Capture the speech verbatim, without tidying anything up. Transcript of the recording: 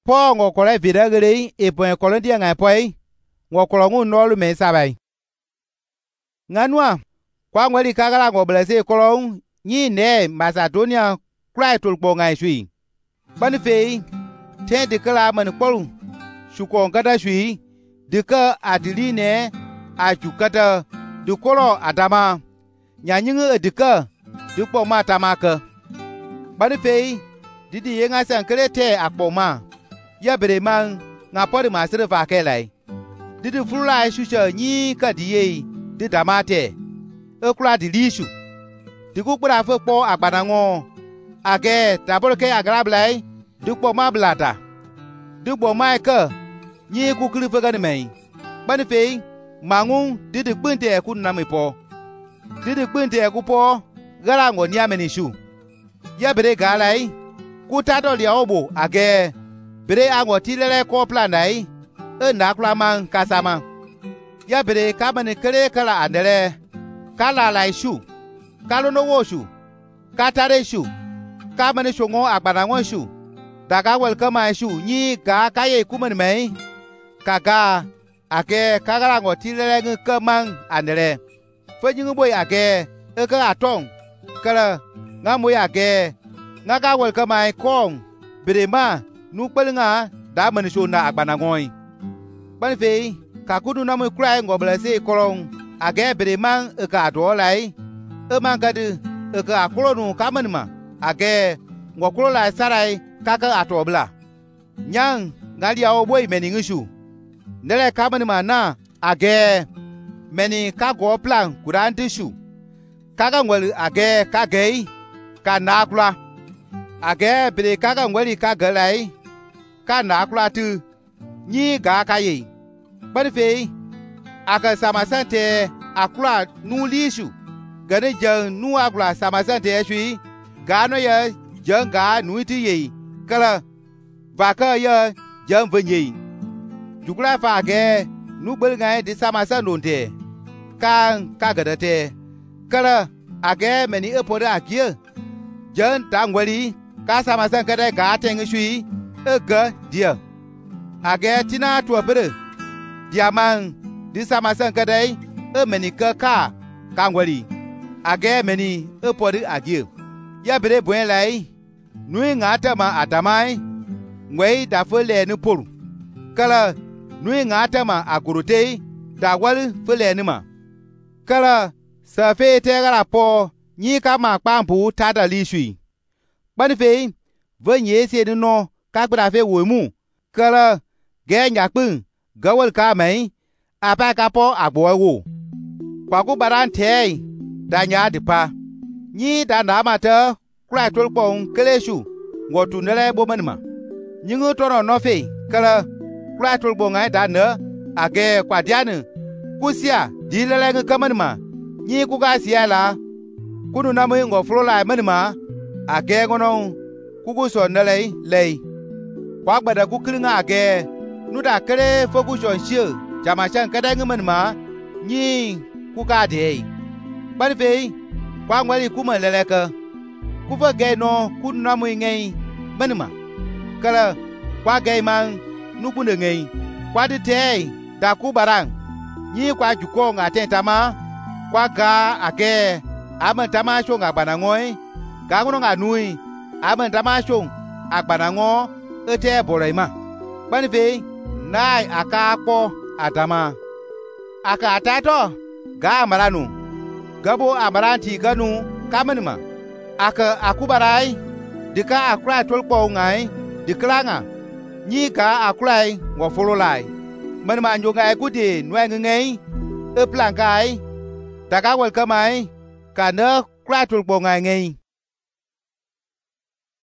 po ngo kole vida gele e po kole dia ngai poi ngo kolo ngu no lu me sabai nganwa kwa ngweli kagala ngo blese kolo nyi ne Macedonia krai tul po ngai sui ban fe te de kala man kolu shuko ngada sui de ka adili ne a jukata de kolo adama nyanyinga de ka de po mata maka ban fe didi yenga san krete akpoma ya bere man nga pori masere fa kelai didi fulai shusha nyi ka diye di damate e kula di lishu di ku kura fo po agbanango age taboroke agrablai di po ma blata di po mai ka nyi ku kri fo gani mai bani fe mangu didi kpinte ku na mi po didi kpinte ku po gara ngo nyameni shu ya bere galai ku tato lia obo age bere ango tilele ko planai e na klaman kasama ya bere kamane kere kala andele kala lai shu kalo no wo shu katare shu kamane shongo agbanango shu daga welcome shu nyi ga kaye kuman mai kaga age kagala ngo tilele nge kamang andele fenyi boy age e ka atong kala ngamu ya age ngaga welcome kong berema nu kpelinga da manisho na agbanangoi ban fe ka kudu na mu krai ngo blese kolong age berema e ka do lai e mangade e ka akolo nu kamanima age ngo kolo lai sarai kaka atobla nyang ngali awo boy meni ngishu nele kamanima na age meni ka go plan kuranti shu kaga ngwali age kagei ka nakula age bere kaga ngwali kaga lai ka nakula tu nyi ga kaye ban fe aka samasante akula nu lishu gane jang nu akula samasante shui gano ya jang ga nu ti yi kala vaka ya jang venyi jukula fa ge nu bel ngai di samasan donte kan kaga date kala age meni epoda akie jan tangwali ka samasan kada ga teng shui ega dia age tina to bere dia man di samasan kada e meni ka ka kangwali age meni epoda akie ya bere buen lai nui ngata ma atamai ngwei da fele ni poru kala nui ngata ma agurute da wal fele ni ma kala sa fe te gara po nyi ka ma pampu tada li shui ban fe venye se no ka gbra fe wo mu kala ge nya pun gawal ka mai apa ka po agbo wo kwa ku baran te da nya de pa nyi da na ma te kra tol pon keleshu ngotu nele bo manma nyi ngo to no fe kala kra tol bo ngai da ne age kwa diane kusia di lele nge kamanma nyi ku ga sia la kunu na mo ngo flo la manma age ngono ku ku so nele lei kwa gbada ku kringa age nu da kere fo ku so shi jama chan kada nge manma nyi ku ga de ban fe kwa ngwali ku ma lele ka ku fa ge no ku na mo ngai manma kala kwa ge man nu ku ne ngai kwa de te da ku barang nyi kwa juko nga tentama kwa ga age amantama sho nga banangoi ga ngono nga nui amantama sho agbanango ete boraima bani fe nai aka po adama aka atato ga maranu gabo amaranti ganu kamanima aka akubarai dika akra tolpo ngai diklanga nyi ka akulai ngo fololai manma njonga ekudi nwe ngai e plan kai daga welcome ai ka na kra tolpo ngai ngai